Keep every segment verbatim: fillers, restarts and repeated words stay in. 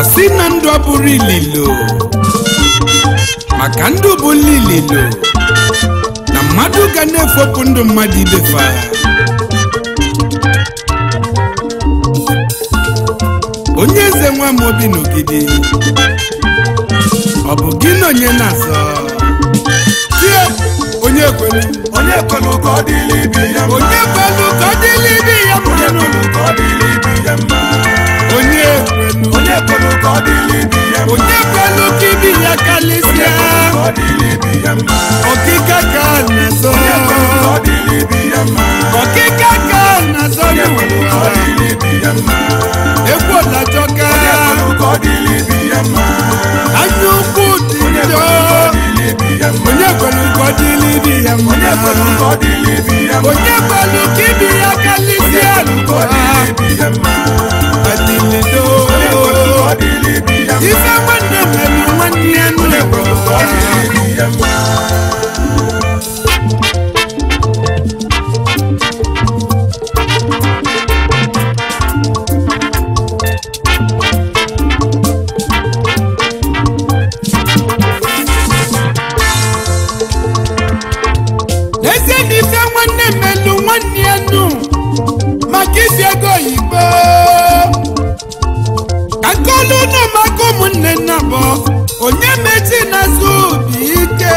si na ndụ abụrụ ililo maka ndụ bụ ililo na mmadụ ga na-efopụ ndụ mmadụ ibefa onye eze nwa m obi n'ogidi ọ bụ gị na onye na-azọ tie onye kwelu onye kwelu ka ọ dịrị ibe ya mma onye kwelu ka ọ dịrị ibe ya mma onye kwelu ka ọ dịrị ibe ya mma onye kwelu onye kwelu ka ọ dịrị ibe ya mma onye kwelu ka ibi ya kalịsịa ka ọ dịrị ibe ya mma ọkịka ka a na-azọ onye kwelu ka ọ dịrị ibe ya mma ọkịka ka a na-azọ onye kwelu ka ọ dịrị ibe ya mma ekwu olajọka onye kwelu ka ọ dịrị ibe ya mma anya ukwu dị njọ onye kwelu ka ọ dịrị ibi ya mma onye kwelu ka ọ dịrị ibe ya mma onye kwelu ka ibi ya kalịsịa adịlido ife nwanne mere nwanne ya nnekwu n'ezie na ife nwanne melu nwanne ya nnu maka isi ego oyibo ka nkolu unu maka ụmụnne nna bụ onye mechi na-azụ obi ike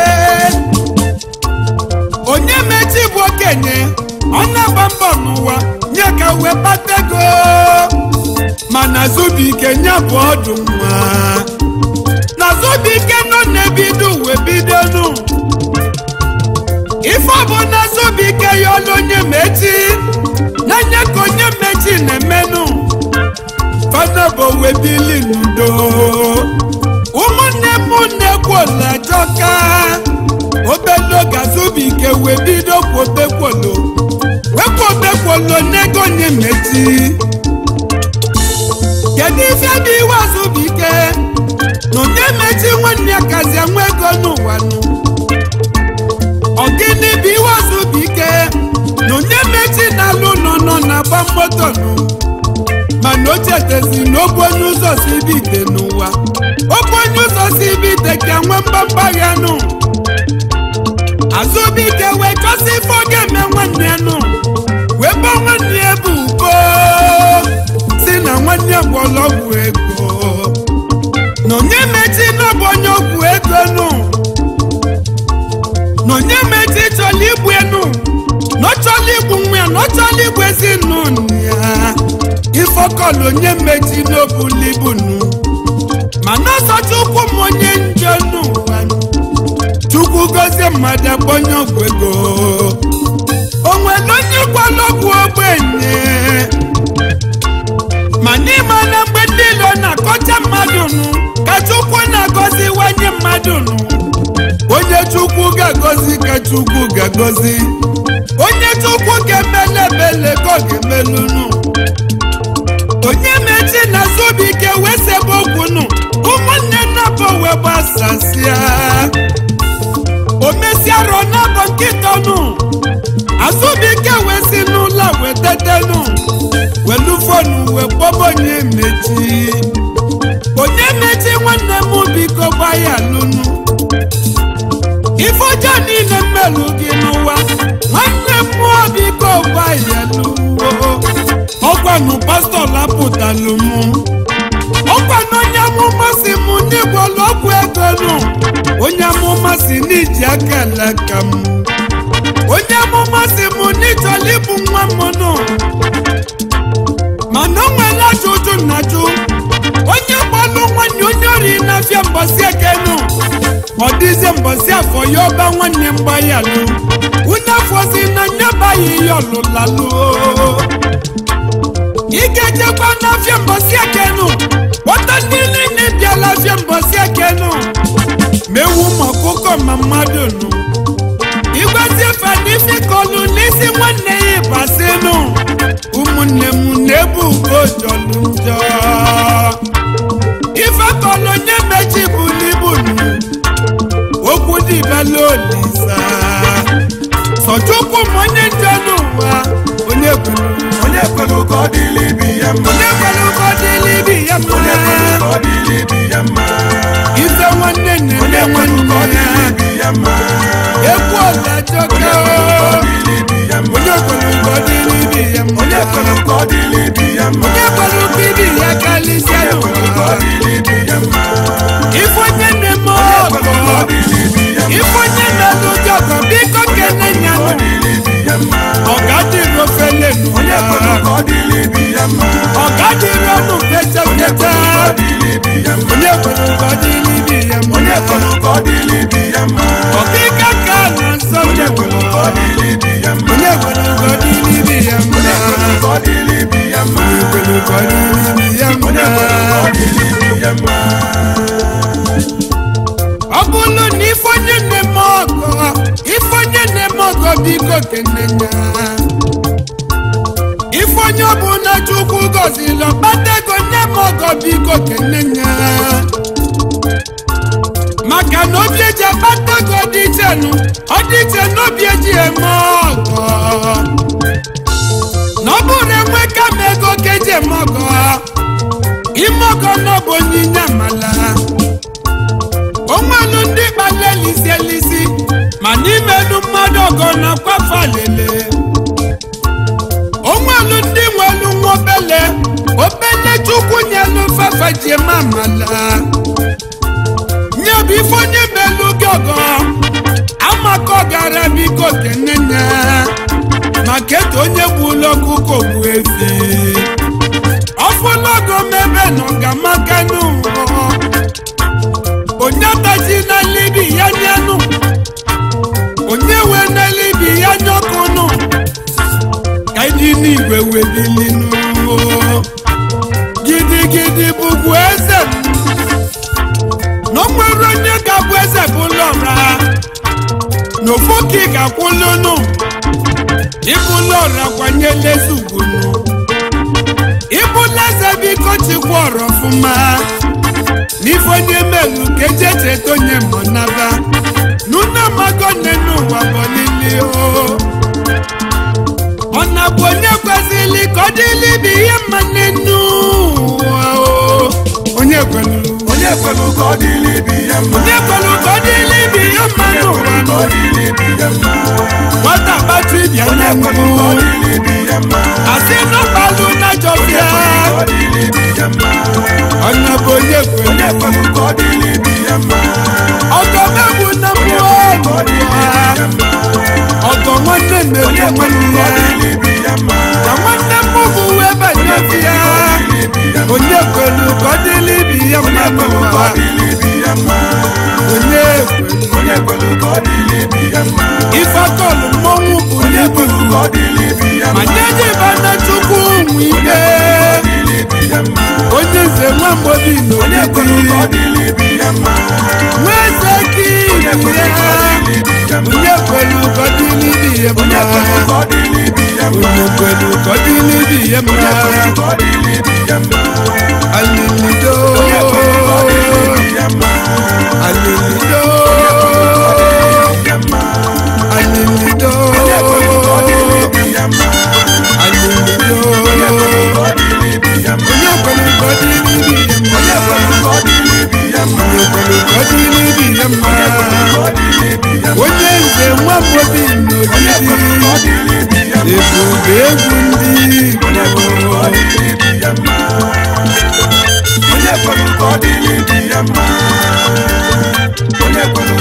onye mechi bụ okenye ọ na-agba mbọ n'ụwa nye ka wee kpata ego mana Azubike nye bụ ọdụ nwa na Azubike nọ na-ebido uwe bido nụ ife ọ bụ na Azubike ya ọlụ onye mechi n'anya ka onye mechi na-emenụ fana bụ webili n'udo ụmụnne m na-ekwu olajọka obele oge Azubike webido kwobekwolo wekwobekwolo n'ego onye mechi kedu ife dị iwe Azubike na onye mechi nwanne ya kazi enwe ego n'ụwa nụ ọgịnị bụ iwe Azubike na onye mechi na-alụ nọ nọ na-agba moto nụ mana o chetezi n'okwu onye ụzọ si ibite n'ụwa okwu onye ụzọ si ibite ka nwe mgbamba ya nụ Azubike wee chọsi ife oge eme nwanne ya nụ wee gba nwanne ya bụ uko si na nwanne ya bụ ọlọgwụ ego na onye mechi n'ọbụ onye ọgwụ ego nụ na onye mechi chọrọ igbu enu na ọ chọrọ igbu nwa ya na ọ chọrọ igbu ezinụlọ ya ifọkọlụ onye mechi n'obulu ibunu mana ọsọ Chukwu m onye njọ n'ụwa Chukwu gozie mmadụ akpọnye ọgwụ ego o nwere onye gwara ọgwụ ogbenye ma n'ime na mgbe ndị ilo na-akọcha mmadụ nụ ka Chukwu na-agọziwanye mmadụ nụ onye Chukwu ga-agọzi ka Chukwu ga-agọzi onye Chukwu ga-emele ebele ka ọ ga-emelu nụ onye mechi na Azubike wee sebe okwu nụ ụmụnne nnabọ wee gbasasịa o mesiarọ n'abọ nkịta nụ Azubike wee si n'ụlọ wee tete nụ welu fonu wee kpọba onye mechi onye mechi nwanne m biko gbaya lụnụ ife ọjọọ niile mmelụ gị n'ụwa nwanne m mụọ biko gbaya lụwo ọgwanụ pastọ lapụtalụ m ọgwanụ onye amụma si m n'igwọlụ ọgwụ ego nụ onye amụma si n'iji aka alaka m onye amụma si m n'ịchọrọ ịbụ nwa m nụ mana o nwere ajụjụ nnajụ onye gbalụ nwanne onye ori na-afịa mbọsị eke nụ ọ dịzie mbọsị afọ ya ọba nwanne mgbayalụ unu afọzi na nyabaghị ya ọlụlalụ ị ga-ejekwa n'afịa mbọsị eke nụ kpọta ndị niile bịala afịa mbọsị eke nụ mewu ma ọkụkọ ma mmadụ nụ igwezie fanifi kọlụ n'isi nwanne ya ịbasị nụ ụmụnne m na-ebu ugo jọlụ njọ ife kọlụ onye mechi bụ n'ibu nụ okwu dịbala Olisa sọ Chukwu m onye njọ n'ụwa onye kwelu onye kwelu ka ọ dịrị ibe ya mma onye kwelu ka ọ dịrị ibe ya ya mma ife nwanne nne nwanne egwu ọla jọka onye kwere ụgọ dịrị ibi ya mma onye kwere ụgọ ibi ya kalịsịa ife onye na-eme ọgọ ife onye na-alụ jọgọ biko kene nya ọga dịrị ofe lenu ọga dịrị ọnụ kete kete onye kwere ụgọ dịrị ibi ya mma ọkịka ka na nsọ onye kwere ụgọ dịrị ibi ya mma onye kwere ụgọ dịrị ibi ya mma ọ bụrụ na ife onye na-eme ọgọ ife onye na-eme ọgọ biko kene nya ife onye ọbụla Chukwu gọziri ọkpata ego nye m ọgọ biko kene nya maka na obi eji akpata ego dị iche nụ ọ dị iche n'obi eji eme ọgọ na ọ bụrụ enwe kama ego ka eji eme ọgọ ime ọgọ na ọ bụ onyinye amala onwelu ndị kpala elisi elisi ma n'imenu mmadụ ọgọ na kwafa lele onwelu ndị nwelu nwa obele obele Chukwu nyelu fafa ji eme amala nye bụ ife onye melu gị ọgọ amaka ọgara biko kene nya maka etu onye gbula ọkụkọ gbu efi ọfụlọgọ mebe na ọgamaka n'ụwa onye taji na libi ya nyanụ onye we na libi ya nyọkụnụ ka iji n'igwe webilinu gidigidi bụbu eze na o nwere onye ga-abụ eze bụlọra na ofu ka ị ga-akwụlụnụ ibụlọra kwanyela eze ugwunu ibụla eze biko chikwa ọrọ ọfụma n'ife onye melu ka eji echeta onye mọnaba n'ụlọ mago nne n'ụwa bọlili o ọ na-bụ onye kwesịrị ka ọ dịrị ibe ihe mma n'enu ụwa o onye kwelu onye kwelu ka ọ dịrị ibe ihe mma onye kwelu ka ọ dịrị ibe ihe mma n'ụwa nwata kpatu ibia na mbụ asị n'ọgbalụ na jọbịa onye bụ onye kwelu ka ọ dịrị ibe ihe mma ọgọ megbu na mmụọ ọgọ nwanne mmegbu nwanne ya ka nwanne m bụ uwe banye ya onye kwelu ka ọ dịrị ibe ihe mma n'ụwa onye kwelu ife akọlụ mmọnwụ bụ n'ibu ma nye jiba na Chukwu nwe ike onye nze nwa mgbodi n'obibi nwa eze ka ibi ya onye kwelu ka ọ dịrị ibe ihe mma onye kwelu ka ọ dịrị ibe ihe mma alilido alilido alilido alilido onye kwelu ka ọ dịrị ibe ihe mma onye kwelu ka ọ dịrị ibe ihe mma onye nze nwa mbobi n'obibi ebube egwu ndị Igbo onye kwelu ka ọ dịrị ibe ihe mma onye kwelu